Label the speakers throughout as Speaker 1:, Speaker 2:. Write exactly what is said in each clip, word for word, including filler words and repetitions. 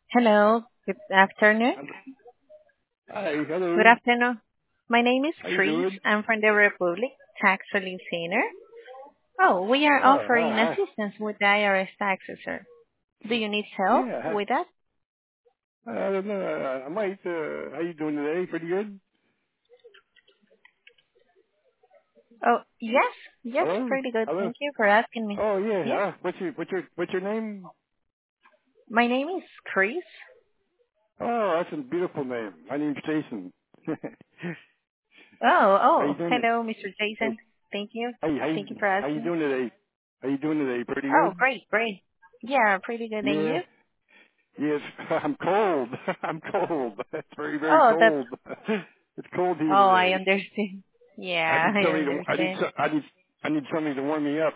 Speaker 1: Hello, good afternoon.
Speaker 2: Hello. Hi,
Speaker 1: Good
Speaker 2: hello.
Speaker 1: afternoon. My name is
Speaker 2: How you
Speaker 1: Chris.
Speaker 2: doing?
Speaker 1: I'm from the Republic Tax Relief Center. Oh, we are
Speaker 2: Oh,
Speaker 1: offering
Speaker 2: hi.
Speaker 1: assistance with the I R S taxes, sir. Do you need help
Speaker 2: Yeah,
Speaker 1: with that?
Speaker 2: I, I don't know. I, I might. Uh, how you doing today? Pretty good.
Speaker 1: Oh, yes, yes,
Speaker 2: Hello,
Speaker 1: pretty good.
Speaker 2: hello.
Speaker 1: Thank you for asking me.
Speaker 2: Oh yeah.
Speaker 1: Yes,
Speaker 2: Uh, what's your what's your what's your name?
Speaker 1: my name is Chris.
Speaker 2: Oh, that's a beautiful name. My name's Jason.
Speaker 1: Oh,
Speaker 2: How you
Speaker 1: oh,
Speaker 2: doing? It?
Speaker 1: hello, mister
Speaker 2: Hey,
Speaker 1: Jason. Thank you.
Speaker 2: how you how you
Speaker 1: Thank you for
Speaker 2: how you
Speaker 1: asking me.
Speaker 2: doing today? How you doing today? Pretty
Speaker 1: Oh,
Speaker 2: good.
Speaker 1: great, great. Yeah, pretty good. And
Speaker 2: Yeah.
Speaker 1: you?
Speaker 2: Yes. I'm cold. I'm cold. It's very very
Speaker 1: Oh, that's,
Speaker 2: cold. It's cold here
Speaker 1: oh, I
Speaker 2: today.
Speaker 1: understand.
Speaker 2: I
Speaker 1: Yeah,
Speaker 2: need
Speaker 1: I
Speaker 2: somebody to I need
Speaker 1: understand.
Speaker 2: so- I need I need somebody to warm me up.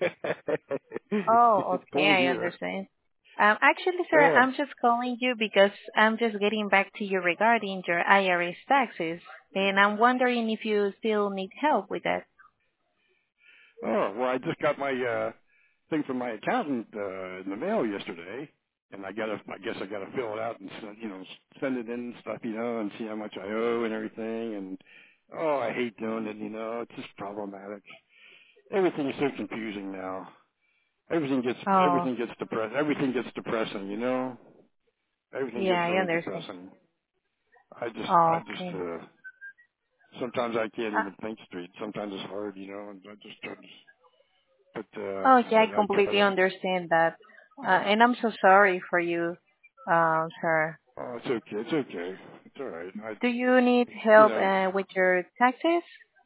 Speaker 1: Oh,
Speaker 2: It's
Speaker 1: okay,
Speaker 2: cold
Speaker 1: I
Speaker 2: here.
Speaker 1: understand. Um, actually, sir,
Speaker 2: Yeah.
Speaker 1: I'm just calling you because I'm just getting back to you regarding your I R S taxes, and I'm wondering if you still need help with that.
Speaker 2: Oh well, I just got my uh thing from my accountant uh in the mail yesterday, and I gotta I guess I gotta fill it out and send, you know send it in and stuff, you know, and see how much I owe and everything. And oh, I hate doing it, you know. It's just problematic. Everything is so confusing now. Everything gets
Speaker 1: Oh,
Speaker 2: everything gets depressed. Everything gets depressing, you know. Everything gets
Speaker 1: yeah, I
Speaker 2: really
Speaker 1: understand.
Speaker 2: depressing. I just, I
Speaker 1: Oh,
Speaker 2: just,
Speaker 1: okay.
Speaker 2: uh, sometimes I can't
Speaker 1: Uh,
Speaker 2: even think straight. Sometimes it's hard, you know, and I just try to, but, uh,
Speaker 1: oh, yeah, I
Speaker 2: I, I try
Speaker 1: completely
Speaker 2: to,
Speaker 1: understand that, uh, and I'm so sorry for you, um, sir.
Speaker 2: oh, it's okay, it's okay. It's alright. I,
Speaker 1: Do you need
Speaker 2: you
Speaker 1: help
Speaker 2: know,
Speaker 1: uh, with your taxes?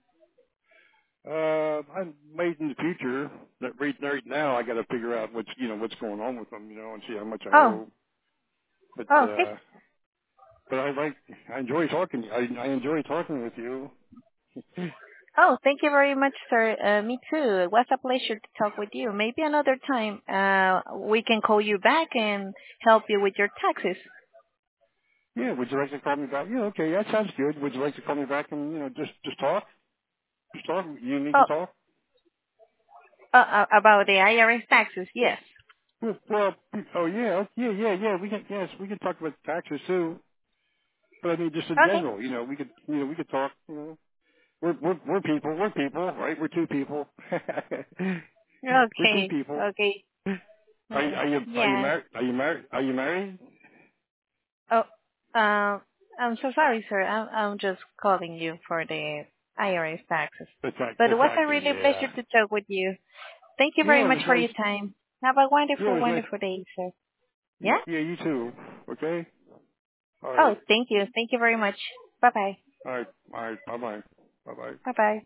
Speaker 2: uh, I might in the future, that right, right now I gotta figure out what's, you know, what's going on with them, you know, and see how much I
Speaker 1: Oh,
Speaker 2: owe. But,
Speaker 1: oh, okay.
Speaker 2: uh, but I like, I enjoy talking, I, I enjoy talking with you.
Speaker 1: Oh, thank you very much, sir. Uh, me too. It was a pleasure to talk with you. Maybe another time uh, we can call you back and help you with your taxes.
Speaker 2: Yeah, would you like to call me back? Yeah, okay, that sounds good. Would you like to call me back and, you know, just, just talk? Just talk? You need to
Speaker 1: Oh,
Speaker 2: talk?
Speaker 1: uh, uh, about the I R S taxes, yes.
Speaker 2: Well, well, oh yeah, oh, yeah, yeah, yeah. We can, yes, we can talk about taxes too. But I mean, just in
Speaker 1: Okay.
Speaker 2: general, you know, we could, you know, we could talk. You know, we're we're we're people, we're people, right? We're two people. We're two
Speaker 1: Okay.
Speaker 2: people.
Speaker 1: Okay.
Speaker 2: Are you
Speaker 1: Uh,
Speaker 2: are you are you
Speaker 1: yeah.
Speaker 2: married? Are you married? Are you married?
Speaker 1: Oh, uh, I'm so sorry, sir. I'm, I'm just calling you for the I R S taxes.
Speaker 2: The tax,
Speaker 1: But
Speaker 2: the
Speaker 1: it was a
Speaker 2: taxes,
Speaker 1: really pleasure
Speaker 2: yeah.
Speaker 1: to talk with you. Thank you very
Speaker 2: Yeah, it
Speaker 1: much
Speaker 2: was
Speaker 1: for
Speaker 2: nice.
Speaker 1: your time. Have a
Speaker 2: Yeah, it
Speaker 1: wonderful,
Speaker 2: was nice.
Speaker 1: wonderful day, sir. Yeah?
Speaker 2: Yeah, you too. Okay. All
Speaker 1: Oh,
Speaker 2: right.
Speaker 1: thank you. Thank you very much. Bye-bye.
Speaker 2: All right. All right. Bye bye. Bye bye.
Speaker 1: Bye-bye.